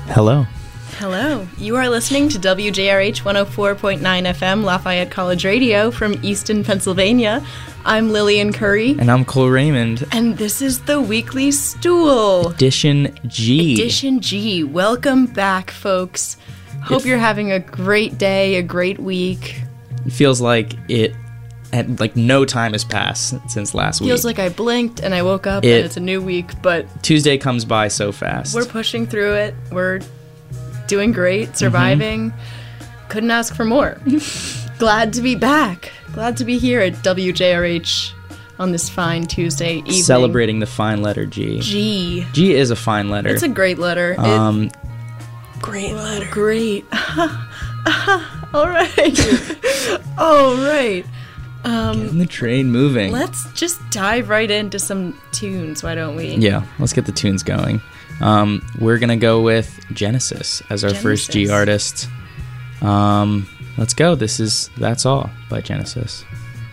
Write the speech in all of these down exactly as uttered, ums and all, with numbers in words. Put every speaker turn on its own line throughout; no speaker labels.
Hello.
Hello. You are listening to W J R H one oh four point nine F M Lafayette College Radio from Easton, Pennsylvania. I'm Lillian Curry.
And I'm Cole Raymond.
And this is the Weekly Stool.
Edition G.
Edition G. Welcome back, folks. Hope it, you're having a great day, a great week.
It feels like it, at, like no time has passed since last week.
Feels like I blinked and I woke up
it,
and it's a new week, but...
Tuesday comes by so fast.
We're pushing through it. We're doing great, surviving. Mm-hmm. Couldn't ask for more. Glad to be back. Glad to be here at W J R H on this fine Tuesday evening.
Celebrating the fine letter G.
G.
G is a fine letter.
It's a great letter.
Um,
it, great letter. Great. All right. All right. Um,
Getting the train moving.
Let's just dive right into some tunes, why don't we?
Yeah, let's get the tunes going. Um, we're going to go with Genesis as our
Genesis.
first G artist. Um, let's go. This is That's All by Genesis.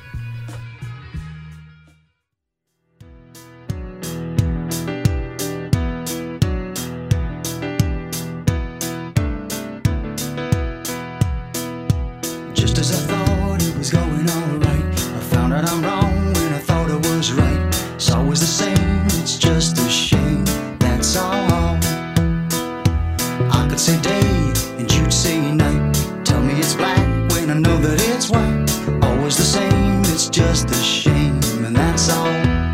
Just as I thought it was going all right, I found out I'm wrong when I thought I was right. It's always the same, it's just a shame, that's all. I could say day and you'd say night. Tell me it's black when I know that it's white. Always the same, it's just a shame, and that's all.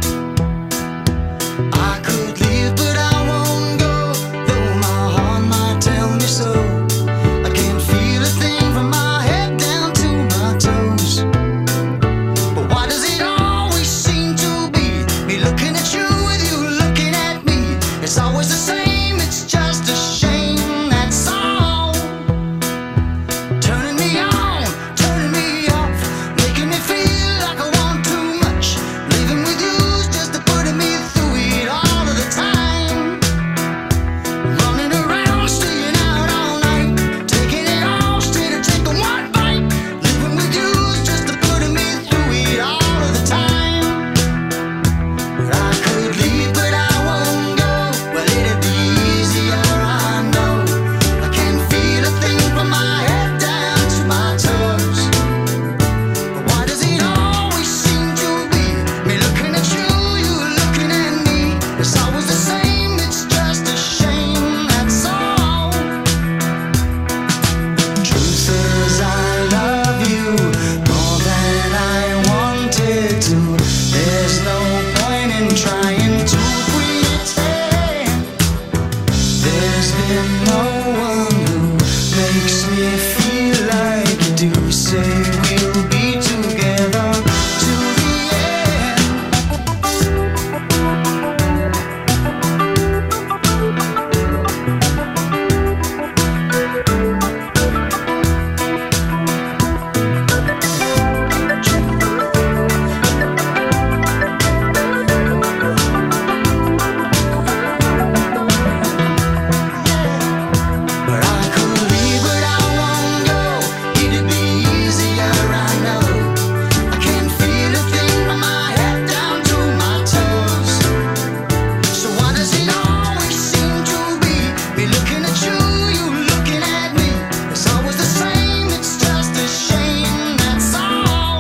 I could leave but I won't go, though my heart might tell me so. I can't feel a thing from my head down to my toes. But why does it always seem to be me looking at you with you looking at me? It's always the same, it's just a shame, that's all. Turning me on, turning me off, making me feel like I want too much. Living with you's just to putting me through it all of the time. Running around, staying out all night, taking it all straight to take a one bite. Living with you's just to putting me through it all of the time. But I could leave, but I won't go. Well, it'd be easier, I know. I can't feel a thing from my head down to my toes. But why does it always seem to be me looking at you, you looking at me? It's always the same, it's just a shame, that's all. Truth is I love you more than I wanted to. There's no point in trying to pretend. There's been no one who makes me feel like you do. Say we'll be together to the end. But I could leave, but I won't go. It'd be easier, I know. I can't feel a thing from my head down to my toes. So why does it always seem to be me looking at you, you looking at me? It's always the same, it's just a shame, that's all.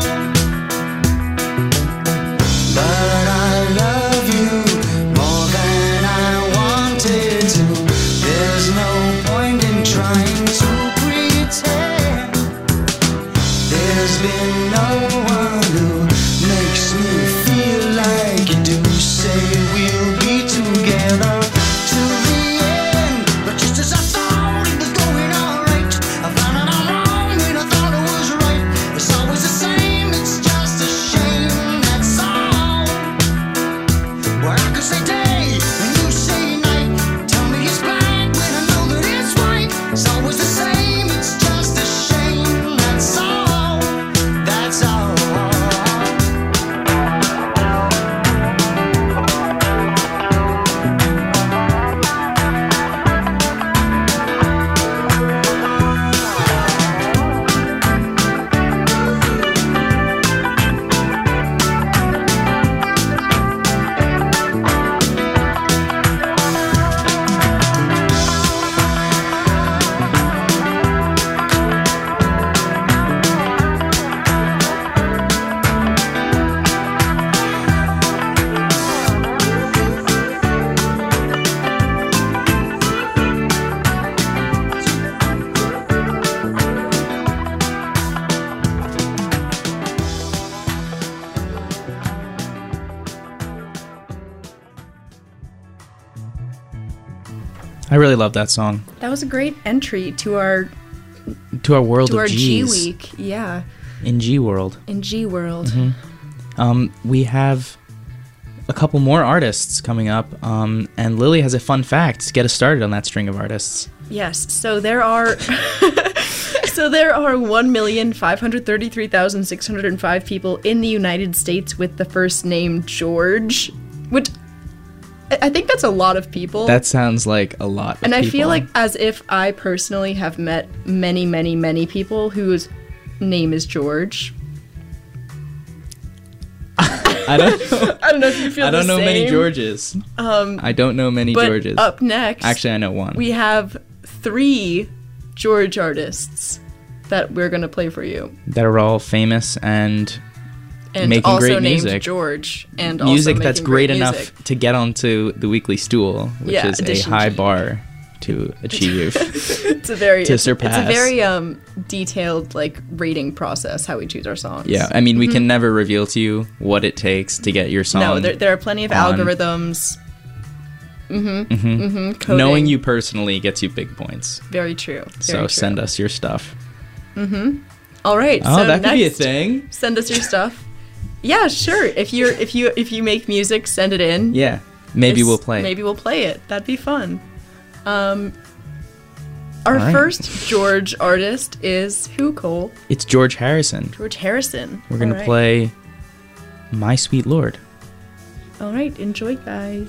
But I love you more than I wanted to. There's no point in trying to pretend. There's been no one who makes me feel like you do. Say we'll be together to the end. But just as I thought it was going all right, I found out I'm wrong when I thought it was right. It's always the same, it's just a shame, that's all. Well, I could say day and you say night. Tell me it's black when I know that it's white. It's always the same, it's just a shame, that's all. That's all.
I really love that song.
That was a great entry to our
To our world
to
of
our G
Gs.
week. Yeah,
In G World.
in G world.
Um, we have a couple more artists coming up, um, and Lily has a fun fact to get us started on that string of artists.
Yes. So there are. So there are one million five hundred thirty-three thousand six hundred five people in the United States with the first name George, which I I think that's a lot of people.
That sounds like a lot of
and I
people.
feel like as if I personally have met many, many, many people whose name is George.
I don't know.
I don't know if you feel
I don't
the
know many
same.
Georges.
Um,
I don't know many
but
Georges.
up next,
Actually, I know one.
we have three George artists that we're gonna play for you,
that are all famous and
and
making
also
great
named
music.
George, and
music
also
that's
making
great,
music.
enough to get onto the weekly stool, which
Yeah,
is a
edition
high
G.
bar to achieve.
It's a very
to
it's,
surpass.
It's a very um detailed like rating process how we choose our songs.
Yeah, I mean, we can never reveal to you what it takes to get your song.
No, there, there are plenty of
on.
algorithms. Mm-hmm. Mm-hmm. Coding.
Knowing you personally gets you big points.
Very true. Very
So
true.
send us your stuff.
All right.
Oh,
so
that could be a
next,
thing.
Send us your stuff. Yeah, sure. If you're if you if you make music, send it in.
Yeah, maybe
It's-
we'll play.
Maybe we'll play it. That'd be fun. Um, our
All right.
first George artist is who, Cole?
It's George Harrison.
George Harrison.
We're gonna
All right.
play "My Sweet Lord."
All right, enjoy, guys.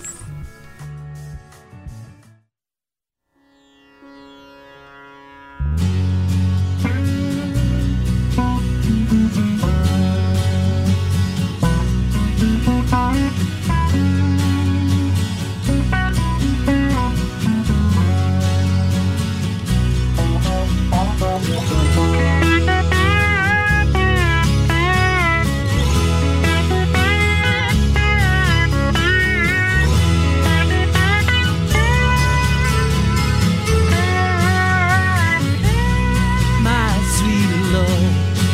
My sweet Lord,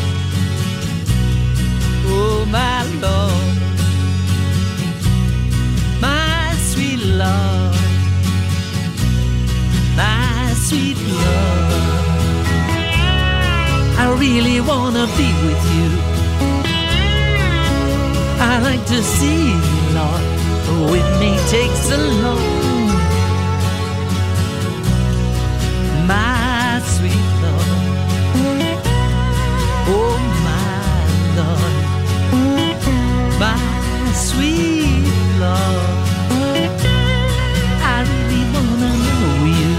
oh my Lord, my sweet Lord, my sweet Lord, I really wanna be with you. I like to see you, Lord, oh it may take so long. My sweet Lord, oh my Lord, my sweet Lord, I really wanna know you.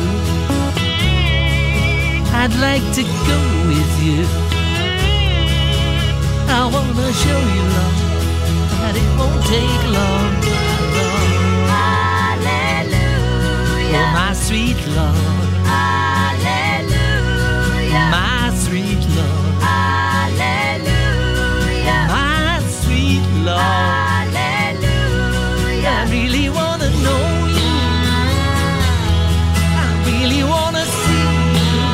I'd like to go with you. I wanna show you, Lord, that it won't take long. Hallelujah. Oh my sweet Lord. My sweet Lord, Hallelujah. My sweet Lord, Hallelujah. I really wanna know you. I really wanna see you.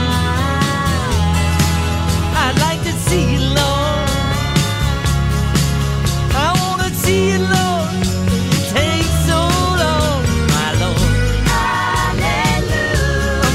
I'd like to see you, Lord. I wanna see you, Lord. It takes so long, my Lord. Hallelujah.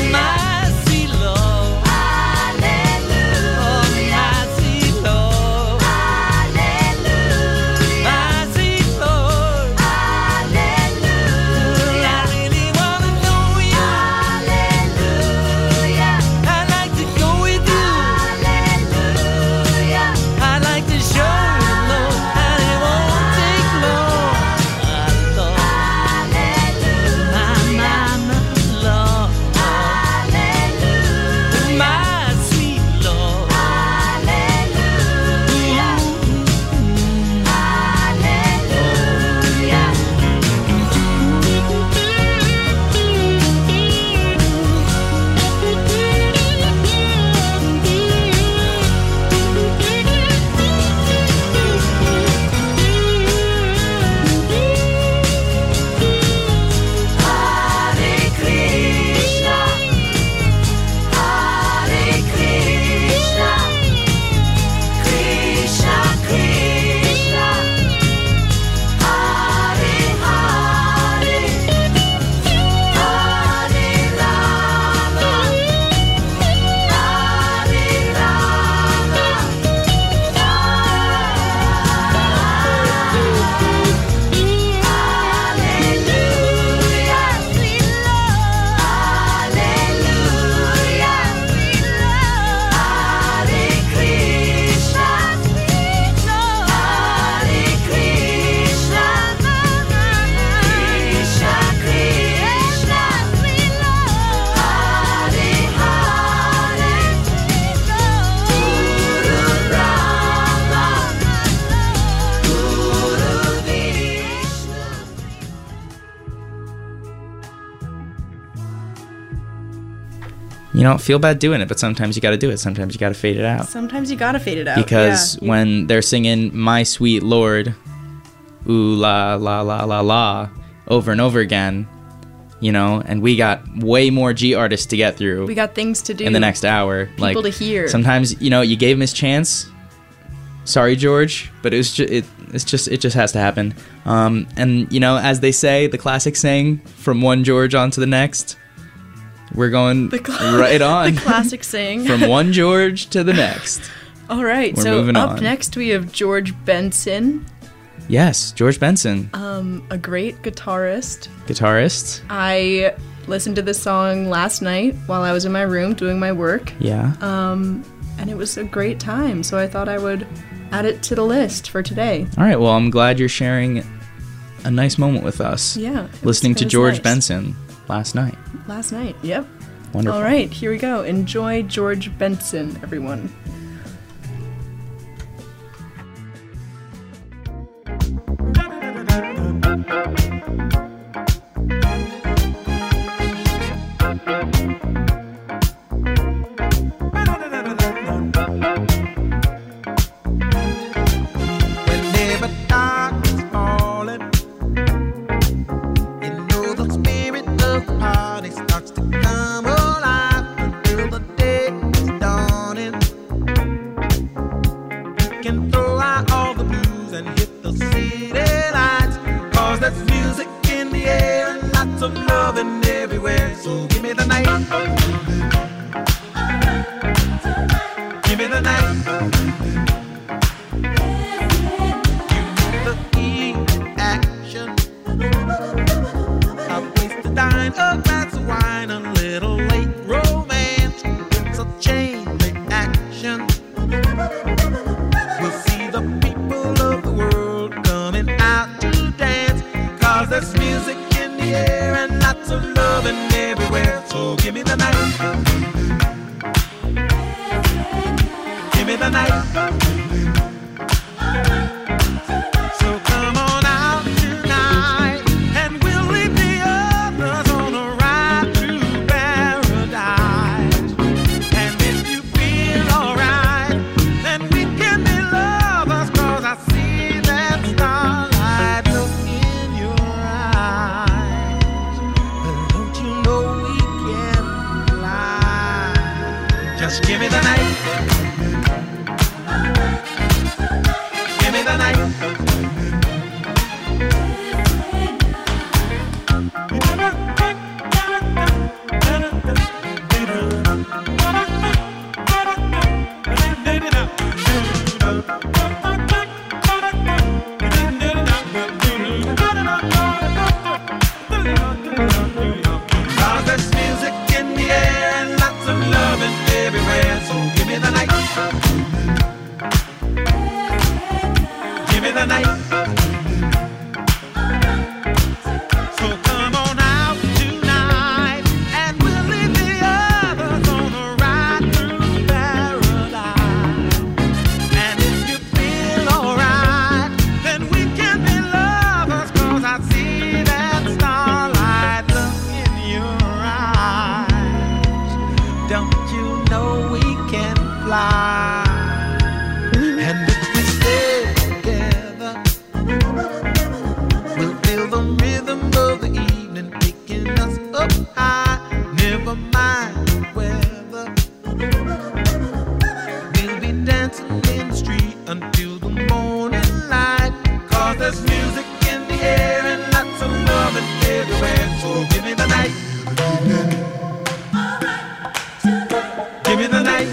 you know, feel bad doing it, but sometimes you got to do it. Sometimes you got to fade it out.
Sometimes you gotta fade it out.
Because
yeah.
when they're singing My Sweet Lord, ooh la la la la la, over and over again, you know, and we got way more G artists to get through.
We got things to do
in the next hour.
People
like
to hear.
Sometimes, you know, you gave him his chance. Sorry, George, but it was just it. It's just it just has to happen. Um, and you know, as they say, the classic saying, from one George on to the next. We're going
the cl-
right on.
The classic saying.
From one George to the next.
All right.
We're
so
moving
up
on.
next we have George Benson.
Yes, George Benson,
Um, a great guitarist.
guitarist.
I listened to this song last night while I was in my room doing my work,
Yeah.
um, and it was a great time. So I thought I would add it to the list for today.
All right. Well, I'm glad you're sharing a nice moment with us.
Yeah. it was-
Listening
it
to
was
George
nice.
Benson last night.
Last night. Yep.
Wonderful.
All right. Here we go. Enjoy George Benson, everyone.
Whenever dark is falling, you know the spirit of the party starts to come alive until the day is dawning. We can throw out all the blues and hit the city lights, 'cause there's music in the air and lots of loving everywhere. So give me the night. Give me the night. The heat, action, a place to dine, a glass of wine, a little late romance. It's a chain reaction. We'll see the people of the world coming out to dance, 'cause there's music in the air and lots of loving everywhere. So give me the night. Give me the night. So come on out tonight, and we'll leave the others on a ride to paradise. And if you feel alright, then we can be lovers, 'cause I see that starlight look in your eyes. But don't you know we can fly? Just give me the night. Give me the night. Cause there's music in the air and lots of loving everywhere. So give me the night. Give me the night. So come on out tonight, and we'll leave the others on a ride through paradise. And if you feel alright, then we can be lovers, 'cause I see that starlight look in your eyes. Don't you know we can fly? And if we stay together, we'll feel the rhythm of the evening taking us up high. Never mind the weather, we'll be dancing in the street until the morning light. 'Cause there's music in the air and lots of loving everywhere. So give me the night. Give me the night.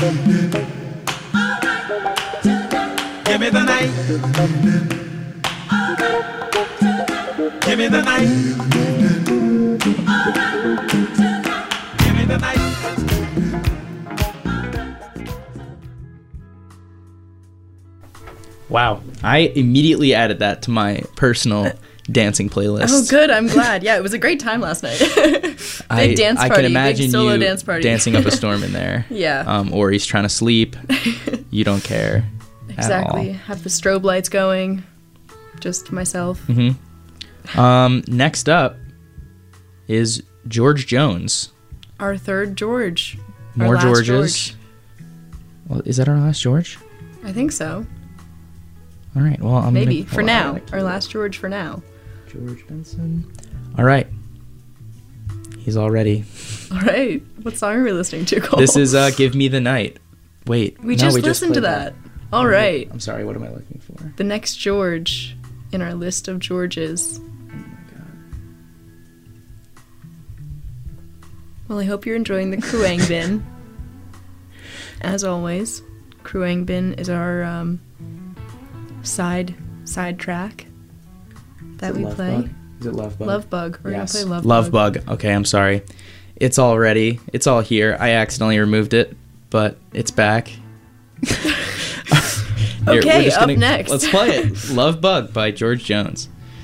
Give me the night. Give me the night. Give me the night.
Wow. I immediately added that to my personal dancing playlist.
Oh, good. I'm glad. Yeah, it was a great time last night. Big
I,
dance
I
party.
can imagine
big solo
you
dance party.
dancing up a storm in there.
Yeah.
Um, or he's trying to sleep. You don't care.
Exactly.
At
Have the strobe lights going. Just myself.
all. Mm-hmm. Um, next up is George Jones.
our third George. Our
More
last
Georges.
George.
Well, is that our last George?
I think so.
All right. Well, I'm
Maybe.
gonna,
For
well, I
now.
like to-
Our last George for now.
George Benson. All right. He's all ready.
All right. What song are we listening to, Cole?
This is uh, "Give Me the Night." Wait,
We
no,
just
we
listened to
played
that. All right.
I'm sorry. What am I looking for?
The next George in our list of Georges. Well, I hope you're enjoying the Kruang Bin. As always, Kruang Bin is our um, side side track that
Is it
we
Love
play.
Bug? Is it Love Bug?
Love Bug. We're
Yes.
gonna play Love,
Love
Bug.
Bug. Okay, I'm sorry. It's all ready. It's all here. I accidentally removed it, but it's back. Here, we're
Okay,
just
up
gonna-
next.
Let's play it. Love Bug by George Jones.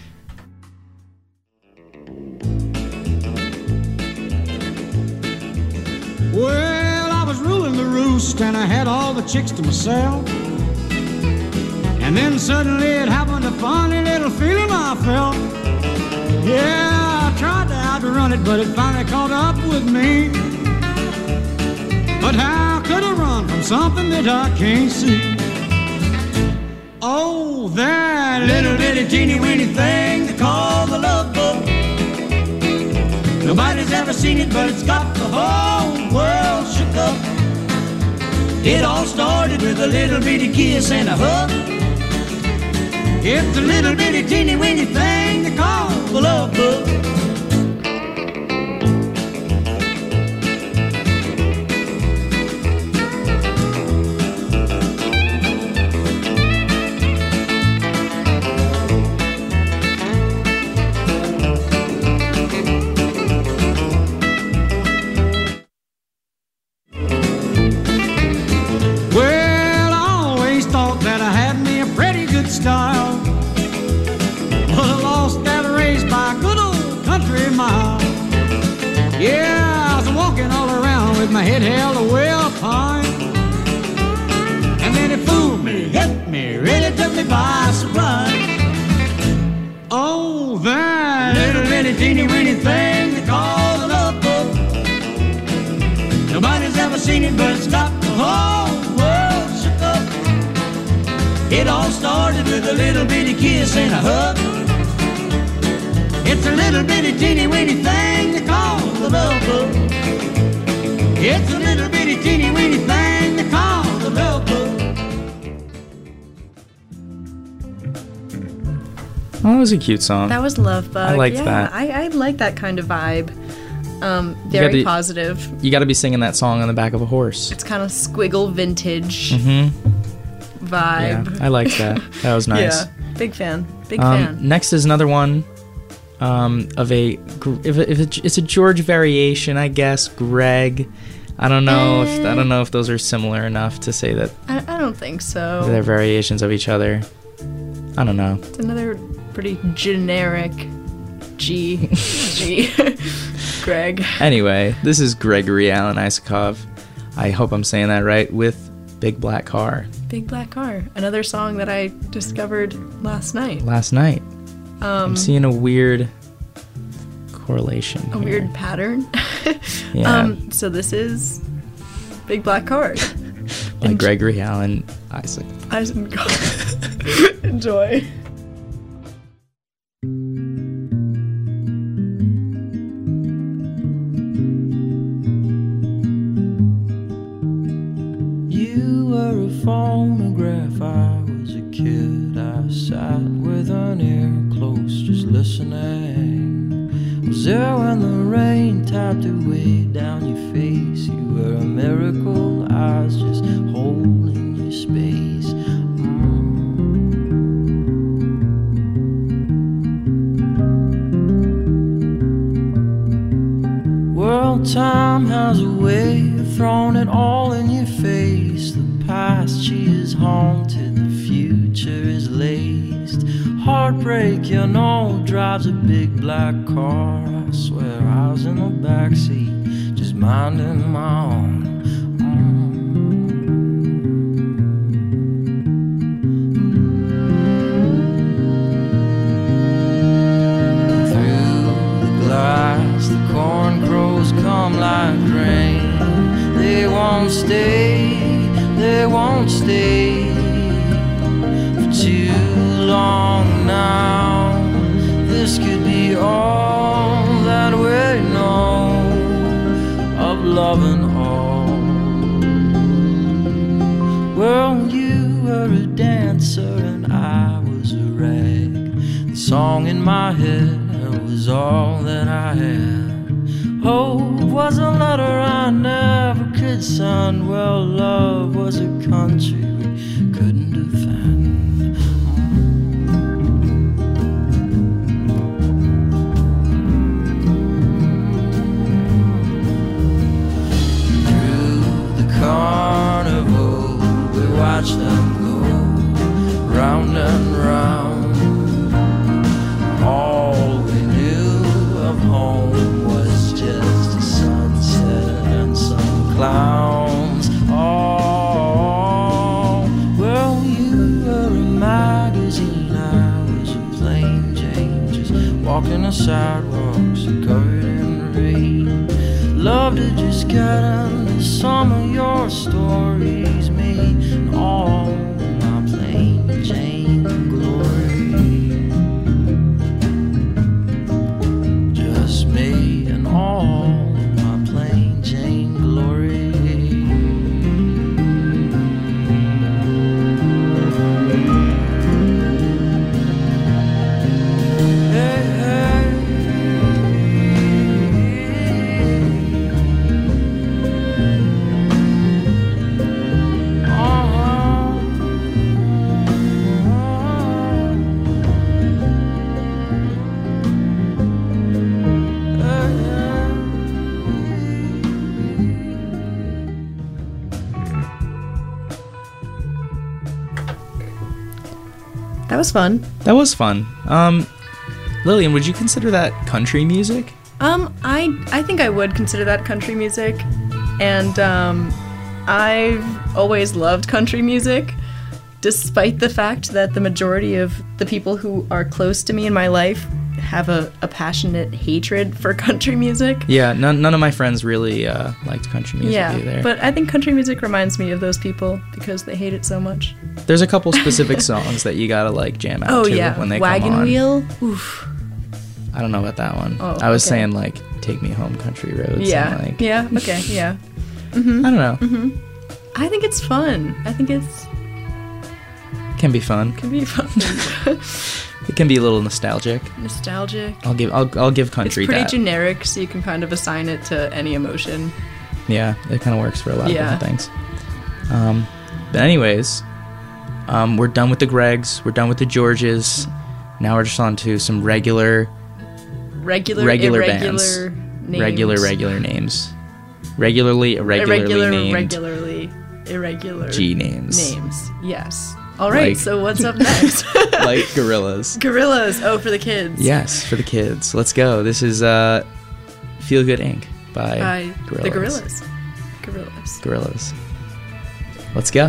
Well, I was ruling the roost and I had all the chicks to myself. And then suddenly it happened, a funny little feeling I felt. Yeah, I tried to outrun it, but it finally caught up with me. But how could I run from something that I can't see? Oh, that little bitty teeny weeny thing they call the love bug. Nobody's ever seen it, but it's got the whole world shook up. It all started with a little bitty kiss and a hug. It's a little bitty teeny weeny thing they call the love bug. Well, I always thought that I had me a pretty good style, but I lost that race by a good old country mile. Yeah, I was walking all around with my head held way up high, and then it fooled me, hit me, really took me by surprise. Oh, that little bitty teeny weeny thing they call the love bug. Nobody's ever seen it, but it's got the whole world shook up. It all started with a little bitty kiss and a hug. It's a little bitty teeny weeny thing they call the love bug. It's a little bitty teeny weeny thing they call the love bug.
Oh, that was a cute song.
That was Love Bug.
I liked
yeah,
that.
I, I like that kind of vibe. Um, very
gotta-
positive.
You got to be singing that song on the back of a horse.
It's kind of squiggle vintage
Mm-hmm. Yeah,
vibe.
I liked that. That was nice.
Yeah, big fan. Big
Um,
fan.
next is another one um, of a, gr- if, it- if it- it's a George variation, I guess. Greg. I don't know if I don't know if those are similar enough to say that
I, I don't think so.
they're variations of each other. I don't know.
It's another pretty generic G. G. Greg.
Anyway, this is Gregory Alan Isakov. I hope I'm saying that right, with Big Black Car
Big Black Car. Another song that I discovered last night.
last night.
Um,
I'm seeing a weird correlation.
a
here.
weird pattern.
Yeah.
Um, so this is Big Black Car.
by Gregory Alan Isaac.
Isaac. Enjoy.
You were a phonograph, I was a kid. I sat with an ear close, just listening. Was there when the rain tapped away down your face? You were a miracle, I was just holding your space. Mm. World time has a way of throwing it all in your face. The past, she is haunted, the future is laced. Heartbreak, you know, drives a big black car. I swear I was in the backseat, just minding my own. Through the glass, the corn crows come like loving all. Well, you were a dancer and I was a rag. The song in my head, it was all that I had. Hope was a letter I never could send. Well, love was a country we couldn't defend. Through the carnival, we watched them go round and round. All we knew of home was just a sunset and some clowns. Oh, well, you were a magazine, I was a plain Jane, just walking the sidewalks covered in rain. Love to just get into some of your stories, me and all my plain Jane glory. Just me and all my plain Jane glory. Hey, hey.
That was fun.
That was fun. Um, Lillian, would you consider that country music?
Um, I I think I would consider that country music, and um, I've always loved country music, despite the fact that the majority of the people who are close to me in my life have a, a passionate hatred for country music.
Yeah, none, none of my friends really uh, liked country music
Yeah,
either.
but I think country music reminds me of those people because they hate it so much.
There's a couple specific songs that you gotta like jam out
Oh
to
yeah,
when they
Wagon
come on.
Wheel. Oof.
I don't know about that one.
Oh,
I was
okay.
saying like Take Me Home Country Roads.
Yeah.
And, like,
Yeah. Okay. Yeah.
I don't know.
Mm-hmm. I think it's fun. I think it's
Can be fun.
can be fun.
It can be a little nostalgic.
Nostalgic.
I'll give I'll I'll give
It's
country
pretty
that.
generic, so you can kind of assign it to any emotion.
Yeah, it kind of works for a lot
Yeah.
of different things. Um, but anyways, um, we're done with the Gregs. We're done with the Georges. Now we're just on to some regular,
Regular,
Regular
irregular names.
regular, regular names. Regularly, irregularly
Irregular,
named
regularly, irregular
G names.
names. Yes. All right.
Like-
So what's up next?
Like gorillas.
Gorillas. Oh, for the kids.
Yes, for the kids. Let's go. This is uh, Feel Good Incorporated by,
By
Gorillaz.
the Gorillas. Gorillas.
Gorillas. Let's go.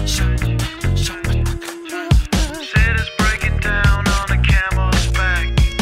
Santa's breaking down on a camel's back.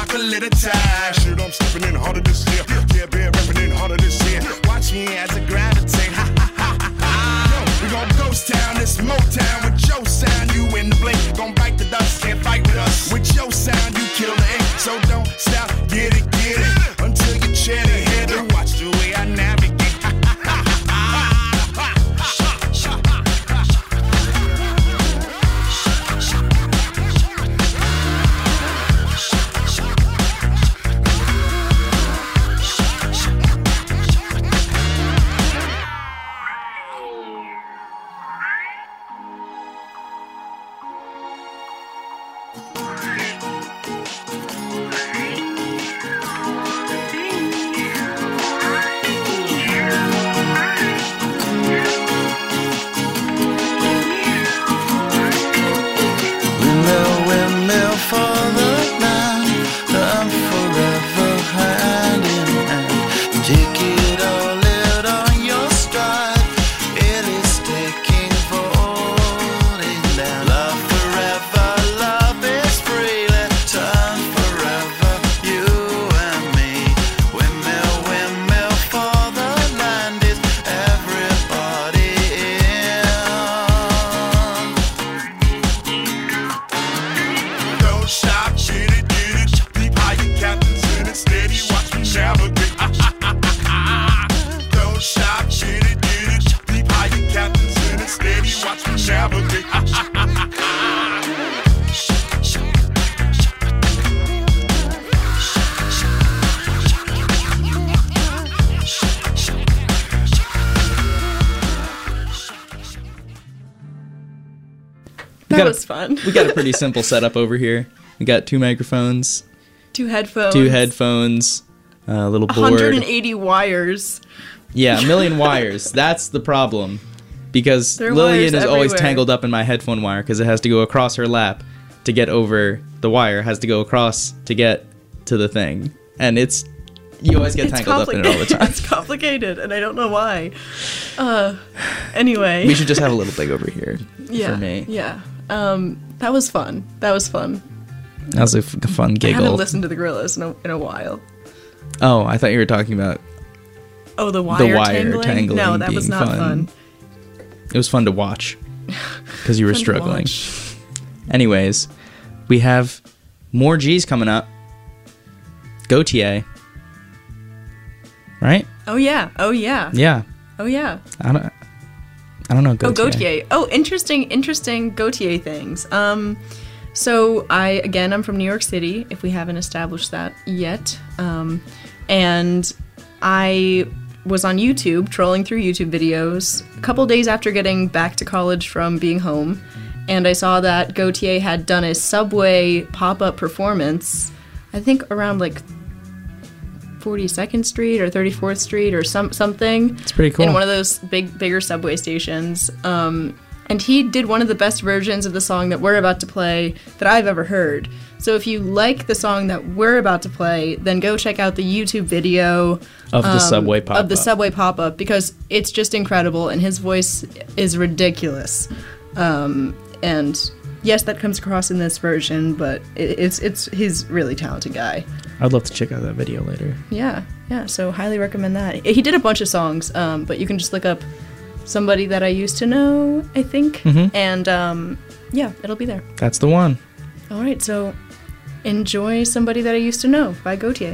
a little time. Shit, I'm stepping in harder this year. Yeah, been rapping in harder this year. Watch me as I gravitate. Ha ha ha ha ha. Yo, we gon' ghost town, this Motown with your sound. You in the blink, gon' bite the dust, can't fight with us. With your sound, you kill the ink. So don't stop, get it, get it. Until you chat it, hit it. Watch the way I navigate.
That was fun.
We got a pretty simple setup over here. We got two microphones,
Two headphones.
two headphones, a little board.
one hundred eighty wires.
Yeah, a million wires. That's the problem. Because
There are
Lillian
wires
is always
everywhere.
tangled up in my headphone wire because it has to go across her lap to get over the wire, has to go across to get to the thing. And it's, you always get
It's
tangled up in it all the time.
It's complicated, and I don't know why. Uh, anyway.
We should just have a little thing over here
yeah,
for me.
Yeah. Um, that was fun. That was fun.
That was a f- fun
I
giggle.
haven't listened to the Gorillas in a, in a while.
Oh, I thought you were talking about
Oh, the wire,
the wire
tangling?
tangling.
No, that was
being
not fun.
It was fun to watch because you were
Fun to
struggling.
watch.
Anyways, we have more G's coming up. Gautier. Right?
Oh yeah. Oh yeah.
Yeah.
Oh yeah.
I don't I don't know Gautier.
Oh, Gautier. Oh, interesting, interesting Gautier things. Um, so I, again, I'm from New York City, if we haven't established that yet. Um, and I was on YouTube, trolling through YouTube videos, a couple days after getting back to college from being home, and I saw that Gautier had done a Subway pop-up performance, I think around, like, forty-second Street or thirty-fourth Street or some something.
It's pretty cool.
In one of those big, bigger subway stations. Um, and he did one of the best versions of the song that we're about to play that I've ever heard. So if you like the song that we're about to play, then go check out the YouTube video
Of the
um,
Subway pop-up.
Of the Subway pop-up, because it's just incredible and his voice is ridiculous. Um, and yes, that comes across in this version, but it, it's it's he's a really talented guy.
I'd love to check out that video later.
Yeah, yeah. So highly recommend that. He did a bunch of songs, um, but you can just look up Somebody That I Used to Know, I think,
Mhm.
and um, yeah, it'll be there.
That's the one.
All right, so enjoy Somebody That I Used to Know by Gautier.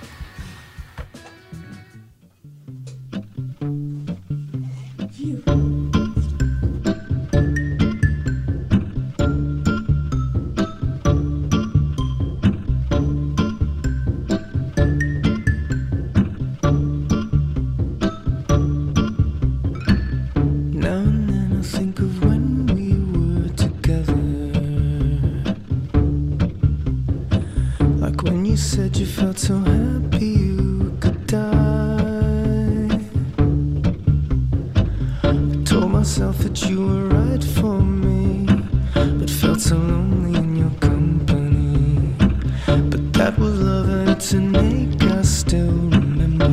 Now and then I think of when we were together, like when you said you felt so happy you could die. I told myself that you were right for me, but felt so lonely in your company. But that was love and it's an ache I still remember.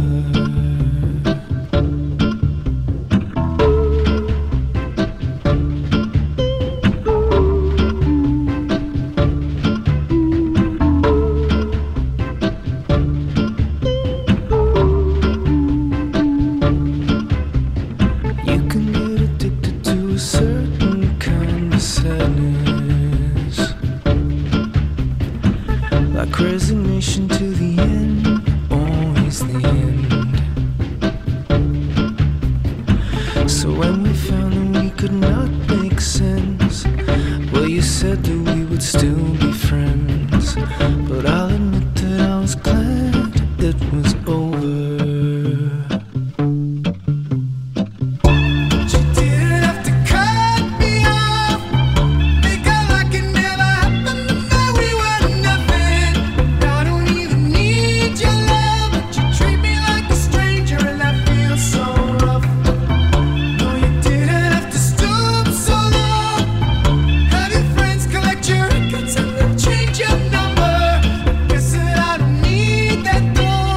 said that we would still be friends, but I'll admit that I was glad it was over.
Change your number. Guess that I don't need that.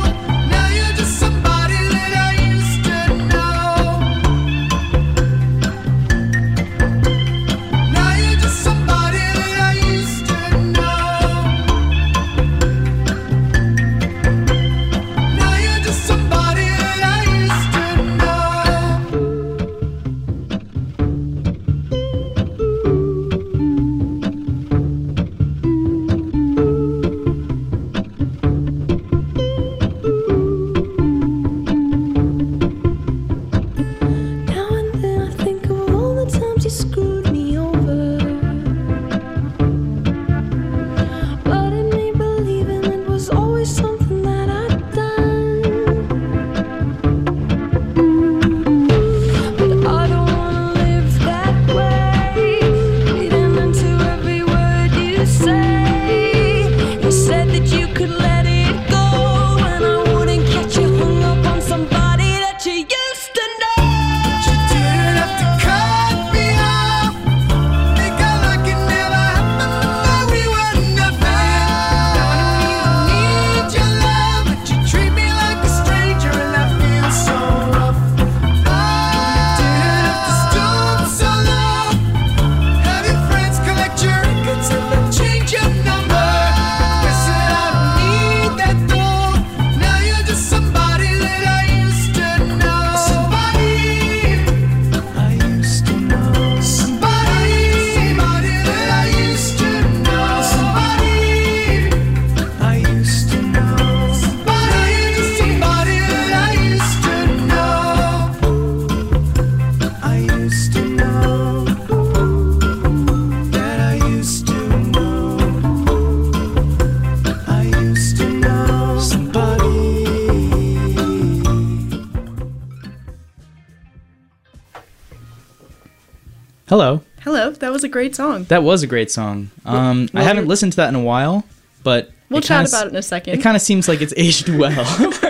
Hello.
Hello. That was a great song.
That was a great song. Um,
well,
I haven't
you're-
listened to that in a while, but
We'll
it
chat
kinda,
about it in a second.
It kind of seems like it's aged well.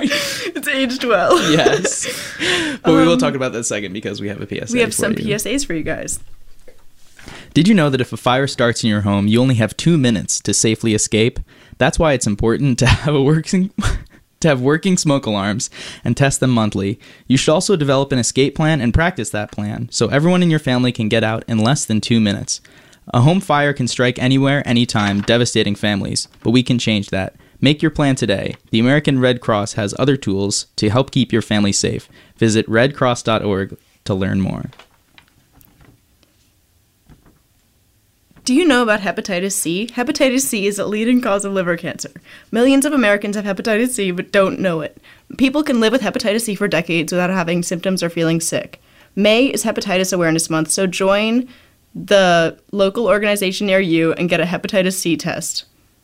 It's aged well.
Yes, but we will
Um,
talk about that second because we have a P S A.
We have
for
some
you.
P S As for you guys.
Did you know that if a fire starts in your home, you only have two minutes to safely escape? That's why it's important to have a working to have working smoke alarms and test them monthly. You should also develop an escape plan and practice that plan so everyone in your family can get out in less than two minutes. A home fire can strike anywhere, anytime, devastating families, but we can change that. Make your plan today. The American Red Cross has other tools to help keep your family safe. Visit red cross dot org to learn more.
Do you know about hepatitis C? Hepatitis C is a leading cause of liver cancer. Millions of Americans have hepatitis C but don't know it. People can live with hepatitis C for decades without having symptoms or feeling sick. May is Hepatitis Awareness Month, so join the local organization near you and get a hepatitis C test.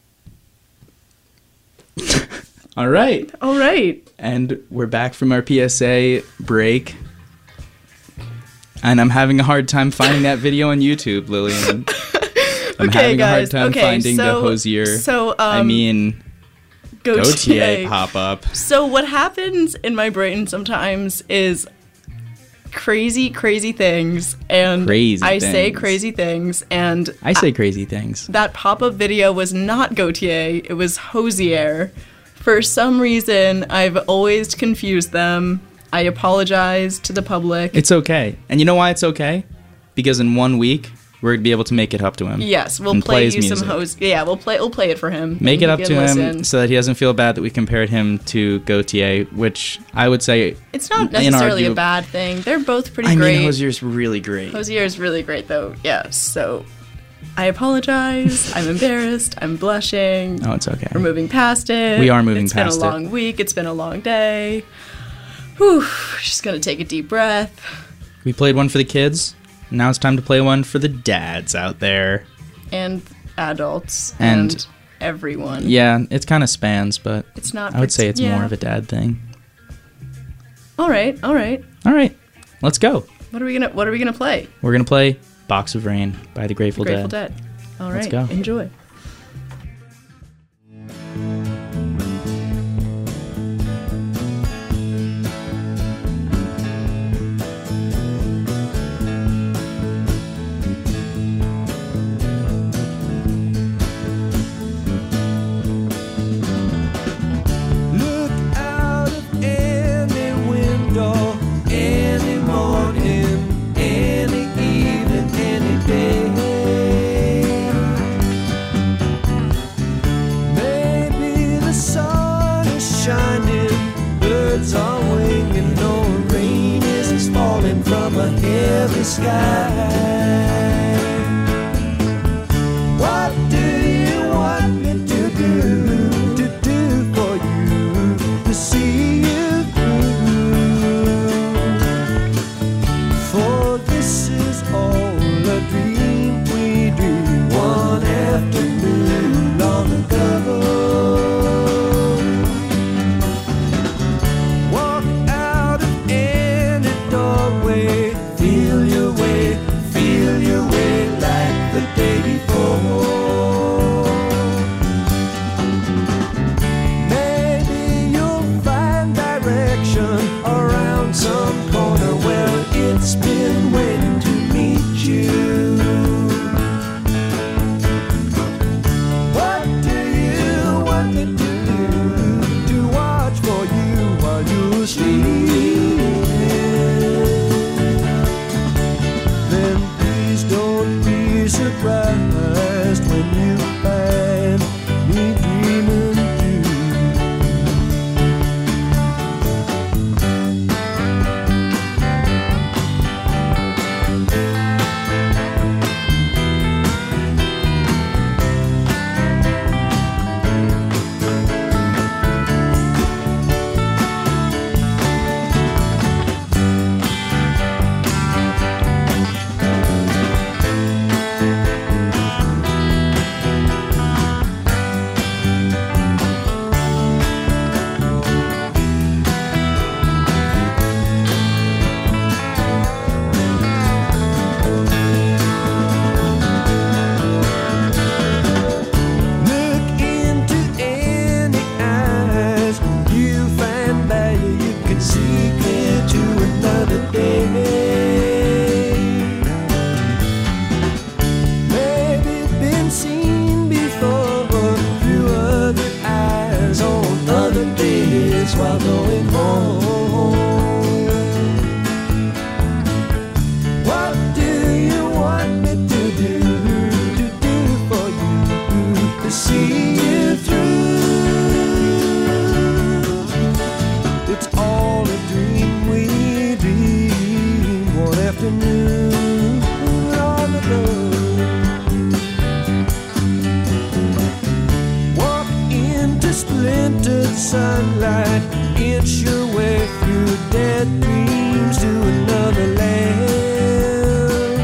All right.
All right.
And we're back from our P S A break. And I'm having a hard time finding that video on YouTube, Lillian. I'm
Okay,
having
guys.
a hard time
Okay,
finding
so-
the Hosier.
so, um,
I mean,
Gautier.
Gautier pop up.
So what happens in my brain sometimes is crazy, crazy things, and
Crazy
I say
things.
crazy things, and
I say crazy things.
that pop-up video was not Gautier, it was Hosier. For some reason, I've always confused them. I apologize to the public.
It's okay. And you know why it's okay? Because in one week, we're going to be able to make it up to him.
yes, we'll
and
play
his
you some
music.
Hos. Yeah, we'll play. We'll play it for him.
Make
and
it
he
up
can
to him
listen.
so that he doesn't feel bad that we compared him to Gautier, which I would say...
It's not necessarily a
inargu-
bad thing. They're both pretty
I
great.
mean, Hosier's really great.
Hosier is really great, though. Yes. So, I apologize. I'm embarrassed. I'm blushing.
Oh, it's okay.
We're moving past it.
We are moving
It's
past it.
been a long week. It's been a long day. Whew. Just gonna take a deep breath.
We played one for the kids. Now it's time to play one for the dads out there.
and adults
And-
and, everyone.
Yeah, it kind of spans, but
It's not.
I would say it's
yeah.
more of a dad thing.
All right, all right.
All right, let's go.
What are we gonna What are we gonna play?
We're gonna play "Box of Rain" by the Grateful,
Grateful
Dead.
Dead. All
Let's
right,
go.
enjoy.
Look out of any window, any morning, any evening, any day. Maybe the sun is shining, birds are winging, no rain is falling from a heavy sky. What do you want me to do, to do for you, to see you through? For this is all a dream we dreamed one afternoon long ago. Walk out of any doorway, feel your way, feel your way like the day before. Maybe you'll find direction around some corner where it's been waiting to meet you. What do you want me to do, to watch for you while you sleep? Then please don't be surprised when you find me dreaming too. Look into any eyes, you find value, you can see clear to another day. Maybe been seen before through other eyes on other days while going home. What do you want me to do, to do for you, to see you through? It's all a dream we dreamed one afternoon long ago. Walk into splintered sunlight, inch your way through dead dreams to another land.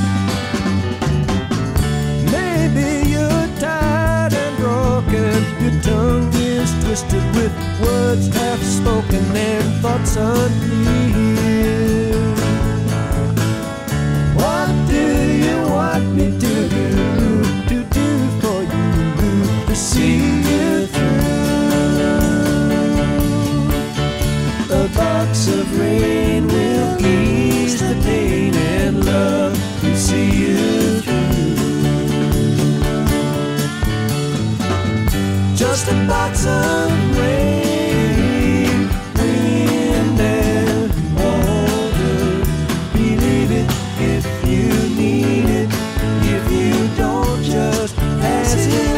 Maybe you're tired and broken, your tongue is twisted with words half spoken and thoughts unclear. What do you want me to do, to do for you, to see you through? A box of rain will ease the pain and love will see you through. Just a box of rain, wind and water. Believe it if you need it. If you don't, just pass it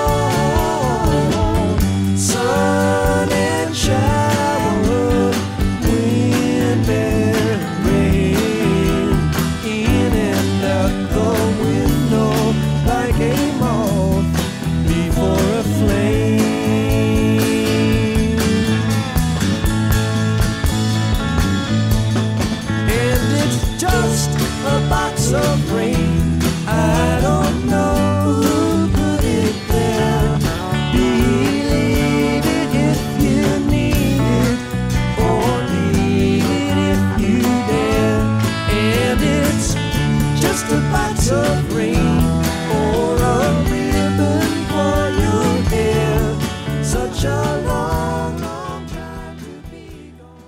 on. Sun and shower, wind and rain, in and out the window like a moth before a flame. spots of rain or a ribbon for your hair. Such a long, long time to be gone.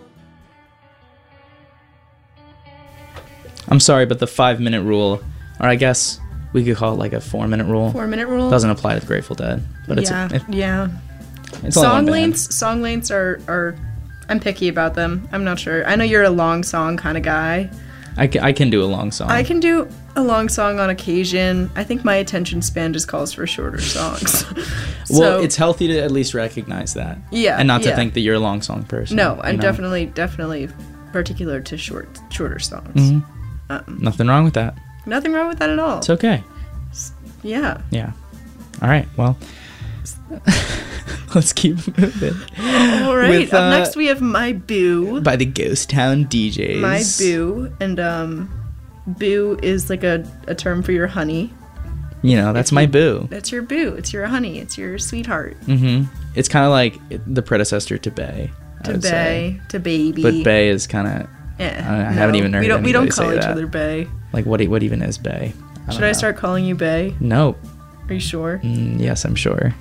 I'm sorry, but the five minute rule, or I guess we could call it like a four minute rule,
Four minute rule.
doesn't apply to the Grateful Dead. But it's
yeah,
it,
yeah.
it's only one
Song
band.
lengths. Song lengths are are. I'm picky about them. I'm not sure. I know you're a long song kind of guy.
I can, I can do a long song.
I can do a long song on occasion. I think my attention span just calls for shorter songs.
Well,
So-
it's healthy to at least recognize that.
Yeah,
And not to
yeah.
think that you're a long song person.
No,
you
I'm
know?
definitely definitely particular to short shorter songs.
Mm-hmm. Nothing wrong with that.
Nothing wrong with that at all.
It's okay.
Yeah.
Yeah. All right. Well, let's keep moving.
All right.
With,
Up
uh,
next we have My Boo.
By the Ghost Town D Js.
My Boo. And um boo is like a, a term for your honey.
You know, that's
If
my
you-
boo.
That's your boo. It's your honey. It's your sweetheart.
Mm-hmm. It's kind of like the predecessor to Bae. I
To
would
bae,
say.
to baby.
But Bae is kind of
Eh,
I haven't even heard
we don't we don't
anybody
call
say
each
that.
other bae.
like what? e- What even is Bae? don't
Should I
know.
start calling you bae?
No.
Are you sure?
Mm, yes, I'm sure.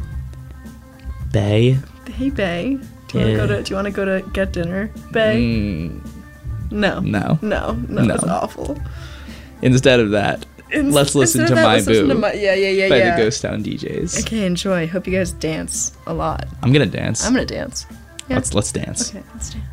Bae.
Hey bae. Do you want to
Yeah.
go to Do you want to go to get dinner, bae?
Mm,
No.
no.
No. No.
No.
That's awful.
Instead of that,
Ins-
let's listen
instead
to
of that,
My
let's listen
Boo
to my- yeah, yeah, yeah,
by
yeah.
the Ghost Town D Js.
Okay, enjoy. Hope you guys dance a lot.
I'm gonna dance.
I'm gonna dance. Yeah.
Let's let's dance.
Okay, let's dance.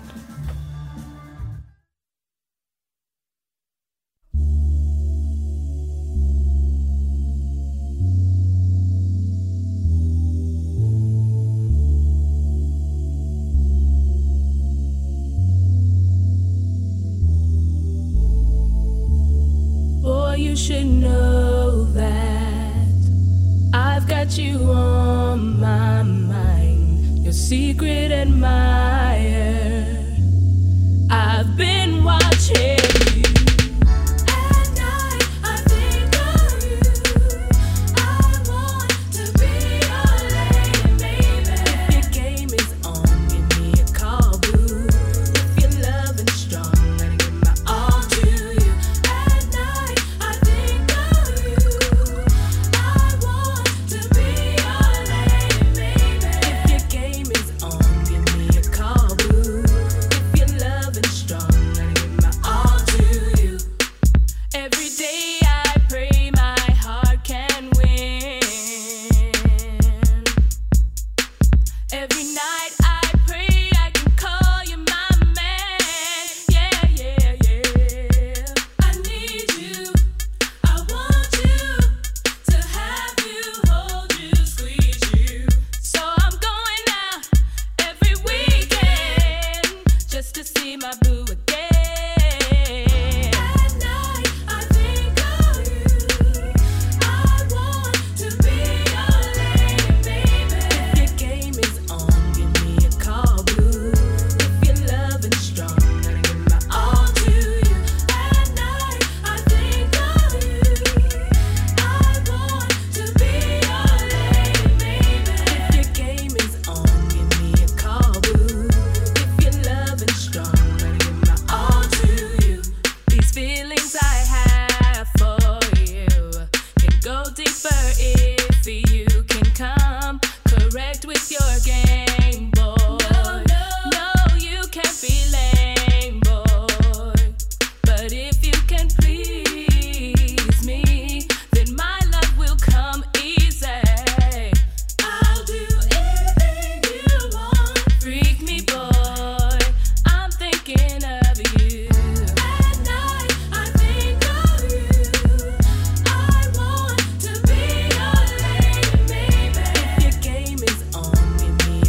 Boy, you should know that I've got you on my mind, your secret admirer. I've been watching you. At night, I think of you. I want to be your lady, baby. If your game is on, give me a call, boo. If you're loving strong, let me give my all to you. At night, I think of you. I want to be your lady, baby. If your game is on, give me a call, boo. If you're loving strong, let me give my all to you. Every day I pray my heart can win. Every night I pray I can call you my man. Yeah, yeah, yeah. I need you. I want you to have you, hold you, squeeze you. So I'm going out every weekend just to see my boo again. At night I think of you. I want to be your lady, baby. If your game is on, give me a call, boo. If you're loving strong, let me give my all to you. At night I think of you. I want to be your lady, baby. If your game is on, give me a call, boo. If you're loving strong, let me give my all to you. These feelings I have for you can go deeper if you can come correct with your game, boy. No, you can't be lame, boy. But if you can please me, then my love will come easy. I'll do anything you want. Freak me, boy. I'm thinking of you. At night, I think of you. I want to be your lady, baby. If your game is on, give me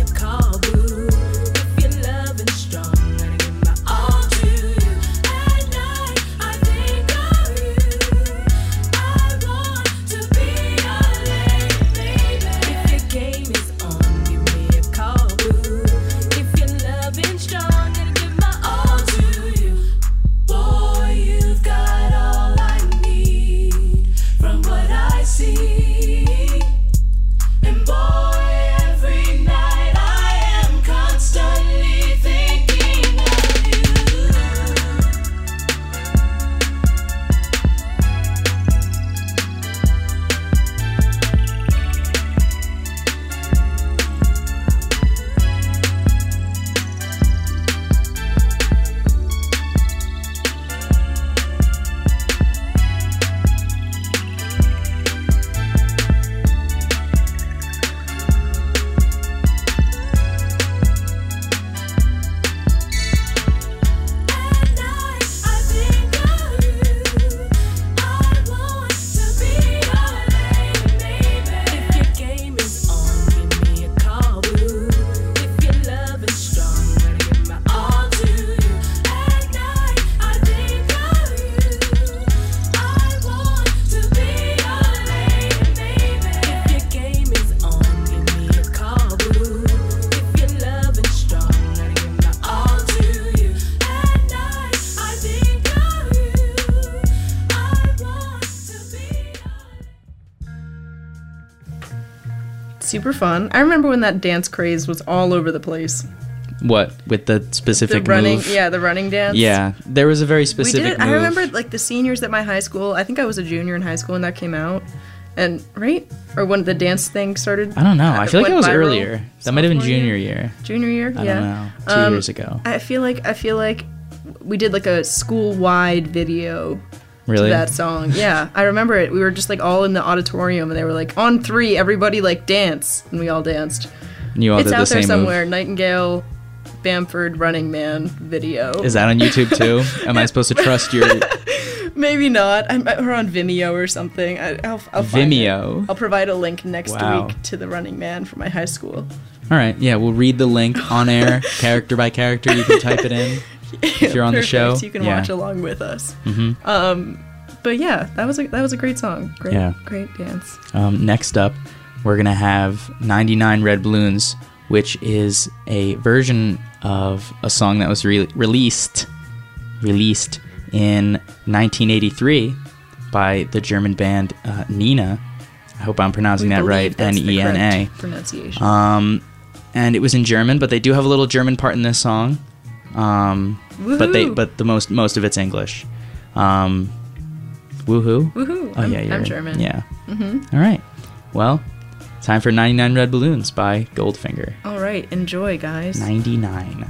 super fun. I remember when that dance craze was all over the place.
What with the
The
specific
running,
move?
yeah, the running dance.
Yeah, there was a very
we
specific
did it.
move.
I remember like the seniors at my high school. I think I was a junior in high school when that came out, and right or when the dance thing started.
I don't know. I feel like it
went
was
viral.
earlier. That might have been
Sophomore
junior
year?
year.
Junior year,
I
yeah.
don't know. Two
Um,
years ago.
I feel like I feel like we did like a school-wide video
Really?
to that song. Yeah, I remember it. We were just like all in the auditorium, and they were like, "On three, everybody like dance," and we all danced.
You all
It's
did
out
the
there
same
somewhere.
move.
Nightingale, Bamford, Running Man video.
Is that on YouTube too? Am I supposed to trust your
Maybe not. I'm or on Vimeo or something. I, I'll, I'll find it.
Vimeo?
I'll provide a link next
Wow.
week to the Running Man from my high school.
All right, yeah, we'll read the link on air, character by character. You can type it in if you're on the
Perfect.
show.
You can
yeah.
watch along with us.
Mhm.
Um, but yeah, that was a that was a great song. Great,
Yeah.
great dance.
Um, next up, we're gonna have ninety-nine Red Balloons, which is a version of a song that was re- released released in nineteen eighty-three by the German band uh, Nena. I hope I'm pronouncing
We
that
believe
right.
that's
N
the
E N A.
correct pronunciation.
Um, and it was in German, but they do have a little German part in this song. Um, but they
Woohoo.
but the most most of it's English. Um, woohoo!
Woohoo!
Oh
I'm,
yeah, you're
I'm German.
Yeah.
Mm-hmm.
All right. Well, time for ninety-nine Red Balloons by Goldfinger.
All right, enjoy, guys.
ninety-nine.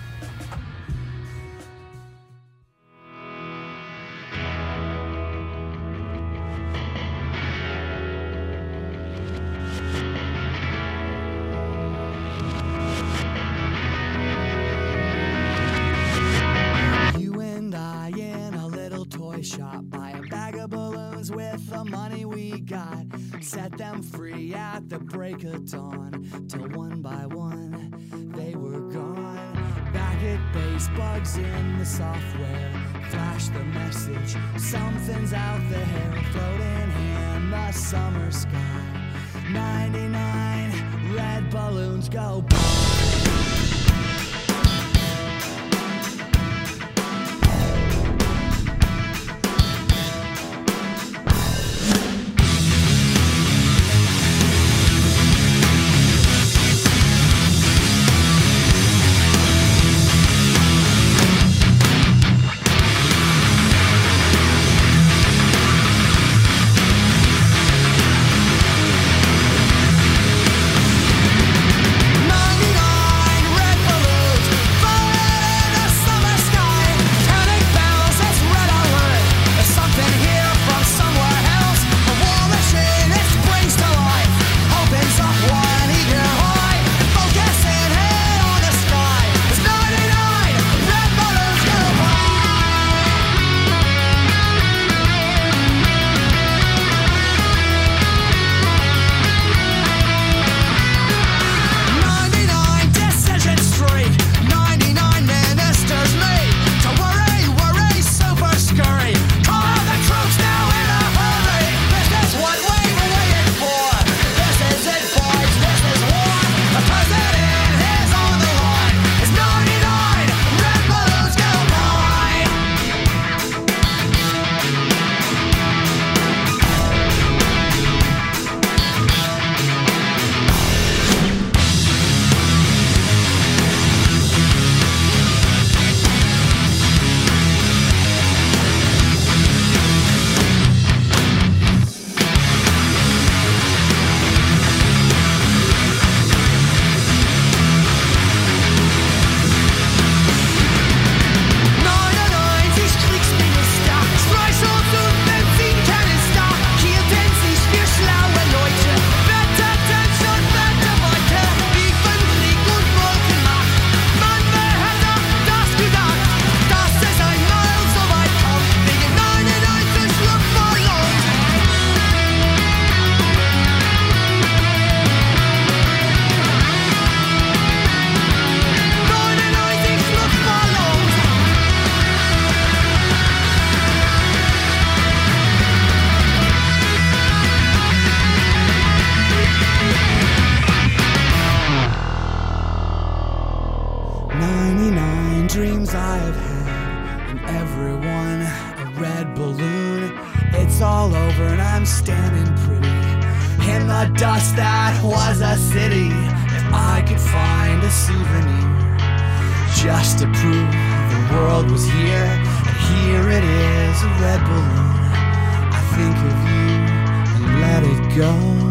You and I in a little toy shop, buy a bag of balloons with the money we got, set them free at the break of dawn, till one by one they were gone. Back at base, bugs in the software, flash the message, something's out there, floating in the summer sky. ninety-nine red balloons go by. ninety-nine dreams I've had, and every one a red balloon. It's all over and I'm standing pretty, in the dust that was a city. If I could find a souvenir just to prove the world was here, and here it is, a red balloon. I think of you and let it go.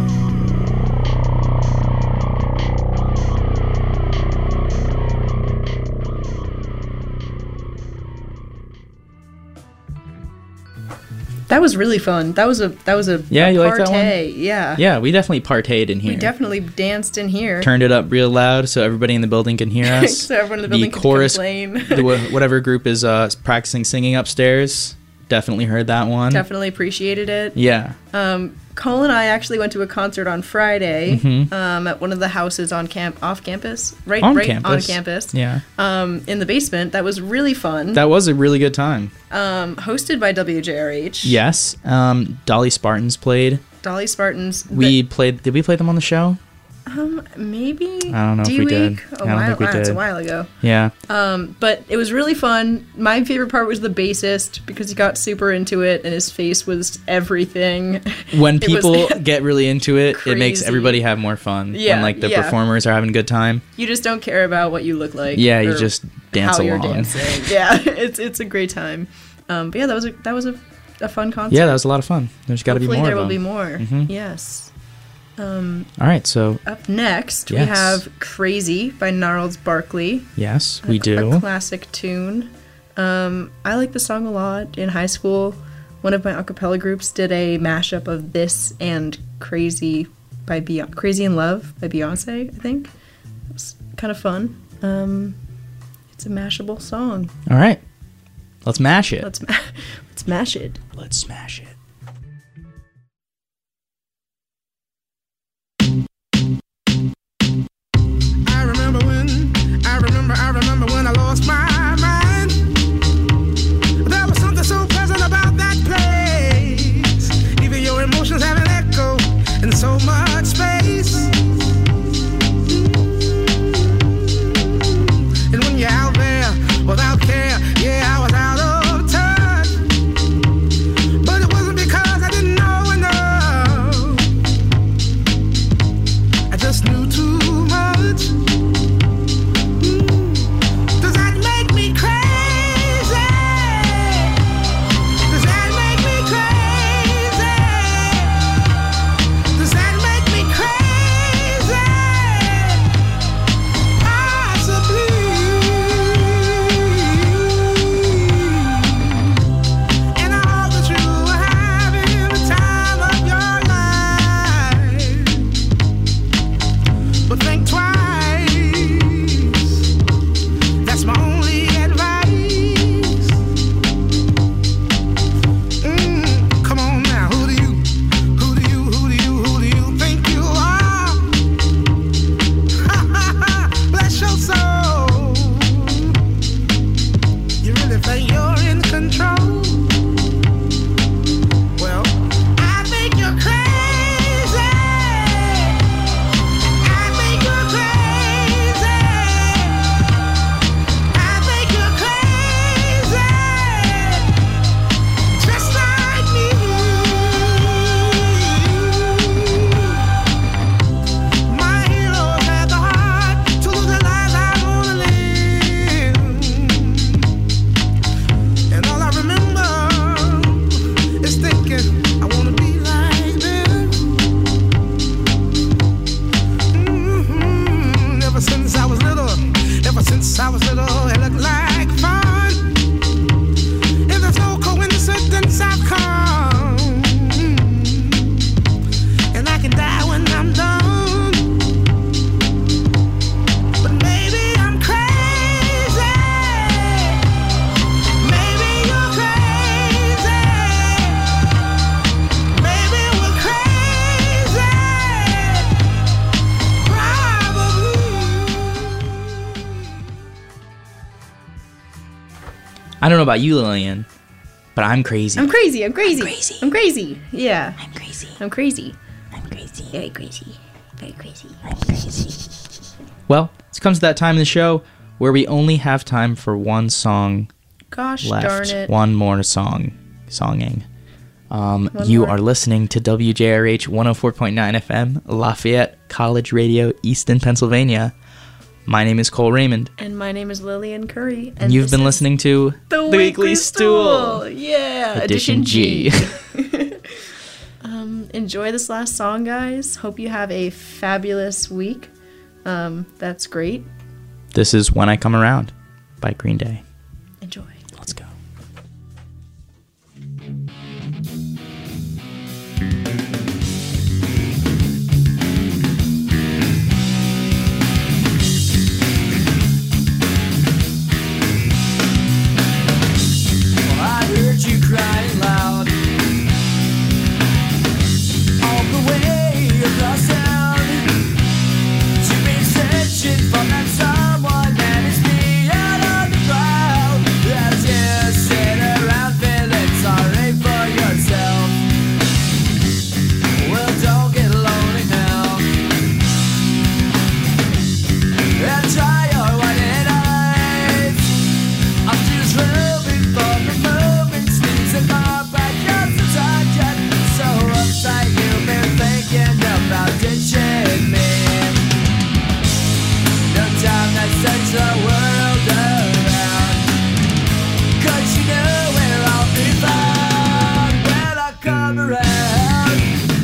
That was really fun. That was a that was a
Yeah,
a
you like that one?
partay. Yeah.
Yeah, we definitely partayed in here.
We definitely danced in here.
Turned it up real loud so everybody in the building can hear us.
So everyone in the building could
chorus,
complain.
the, wh- whatever group is uh, practicing singing upstairs, definitely heard that one.
Definitely appreciated it.
Yeah.
Um, Cole and I actually went to a concert on Friday
Mhm.
um, at one of the houses on camp, off campus, right,
On
right
campus.
on campus.
Yeah.
Um, in the basement. That was really fun.
That was a really good time.
um, hosted by W J R H.
Yes. Um, Dolly Spartans played.
Dolly Spartans.
We played. Did we play them on the show?
Um, maybe.
I don't know if we did.
D-Week? A
I don't
while,
think we
wow, It's a
did.
while ago.
Yeah.
Um, but it was really fun. My favorite part was the bassist because he got super into it and his face was everything.
When
It was
people get really into it, it makes
crazy.
everybody have more fun.
Yeah,
When like the
yeah.
performers are having a good time.
You just don't care about what you look like.
Yeah, you
or
just dance
how
along.
you're dancing. Yeah, it's it's a great time. Um, but yeah, that was a, that was a, a fun concert.
Yeah, that was a lot of fun. There's got to be
Hopefully
more.
there
of
will be
them.
more.
Mhm.
Yes. Um,
All right, so
up next we
Yes.
have "Crazy" by Gnarls Barkley.
yes, we
a,
do.
A classic tune. Um, I like the song a lot. In high school, one of my a cappella groups did a mashup of this and "Crazy" by Beyonce, "Crazy in Love" by Beyonce. I think it was kind of fun. Um, it's a mashable song.
All right, let's mash it.
Let's ma- let's mash it.
Let's smash it.
I remember when, I remember, I remember when I lost my mind. There was something so pleasant about that place. Even your emotions have an echo in so much space. And when you're out there without care, yeah, I was out of touch. But it wasn't because I didn't know enough. I just knew too much. Does that make me crazy? Does that make me crazy? Does that make me crazy? Possibly. And I hope that you are having the time of your life. But think twice. That's my only advice. Mm, come on now, who do you, who do you, who do you, who do you think you are? Bless your soul. You really think you're in control? Well, I think you're crazy. I think you're crazy. I think you're crazy. Just like me. My heroes had the heart to lose their lives. I wanna live. And all I remember is thinking I wanna be like them. Mhm. Ever since I was little, ever since I was little, it looked like fun. If there's no coincidence, I've come, and I can die when I'm done. But maybe I'm crazy. Maybe you're crazy. Maybe we're crazy.
I don't know about you, Lillian, but I'm crazy.
I'm crazy. I'm crazy. I'm crazy. I'm crazy. Yeah. I'm crazy. I'm crazy.
I'm crazy.
Very crazy.
Very crazy. I'm crazy.
Well, it comes to that time in the show where we only have time for one song
Gosh
left.
darn it.
One more song, songing. Um,
One
you
more.
are listening to W J R H one oh four point nine F M, Lafayette College Radio, Easton, Pennsylvania. My name is Cole Raymond,
And my name is Lillian Curry.
and you've
this
been
is
listening to
The, Weekly, Stool. Yeah,
Edition G.
um, enjoy this last song, guys. Hope you have a fabulous week. Um, that's great.
This is When I Come Around by Green Day.
Enjoy.
Let's go.
Well, I heard you crying loud all the way across town. You've been searching for that someone that is beyond on the crowd. As you sit around feeling sorry for yourself. Well, don't get lonely now. And try your white eyes. I'm just hoping for the moment sneaks in my backyard to touch it. So uptight you've been thinking about ditching me. No time to search the world around. Cause you know where I'll be found when I come around.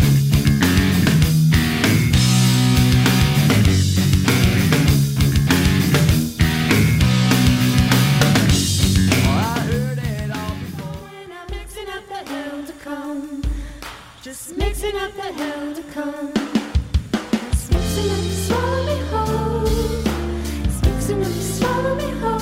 Oh, I heard it all before.
When I'm mixing up that hell to come, just mixing up that hell to come. It's mixing up to swallow me whole. It's mixing up to swallow me whole.